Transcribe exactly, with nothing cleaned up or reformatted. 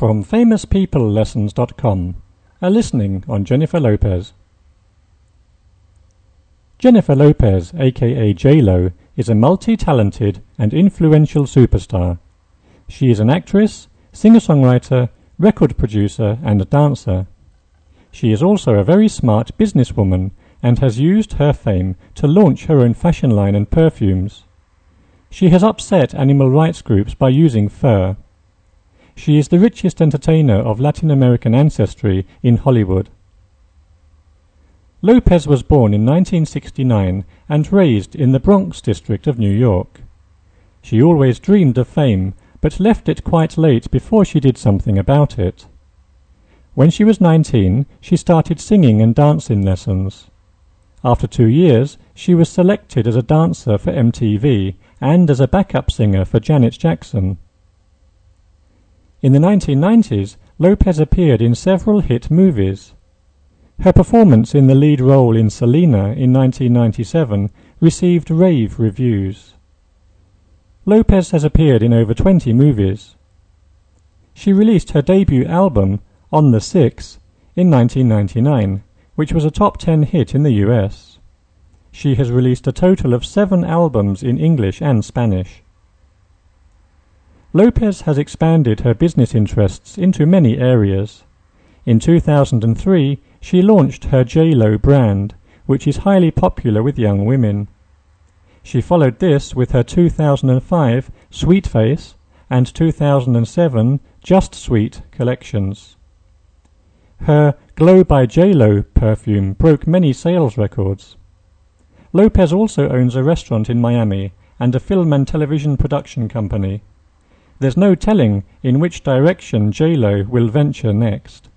From famous people lessons dot com, a listening on Jennifer Lopez. Jennifer Lopez, aka J-Lo, is a multi-talented and influential superstar. She is an actress, singer-songwriter, record producer, and a dancer. She is also a very smart businesswoman and has used her fame to launch her own fashion line and perfumes. She has upset animal rights groups by using fur. She is the richest entertainer of Latin American ancestry in Hollywood. Lopez was born in nineteen sixty-nine and raised in the Bronx district of New York. She always dreamed of fame, but left it quite late before she did something about it. When she was nineteen, she started singing and dancing lessons. After two years, she was selected as a dancer for M T V and as a backup singer for Janet Jackson. In the nineteen nineties, Lopez appeared in several hit movies. Her performance in the lead role in Selena in nineteen ninety-seven received rave reviews. Lopez has appeared in over twenty movies. She released her debut album, On the Six, in nineteen ninety-nine, which was a top ten hit in the U S. She has released a total of seven albums in English and Spanish. Lopez has expanded her business interests into many areas. In two thousand three, she launched her J-Lo brand, which is highly popular with young women. She followed this with her two thousand five Sweet Face and two thousand seven Just Sweet collections. Her Glow by J-Lo perfume broke many sales records. Lopez also owns a restaurant in Miami and a film and television production company. There's no telling in which direction J-Lo will venture next.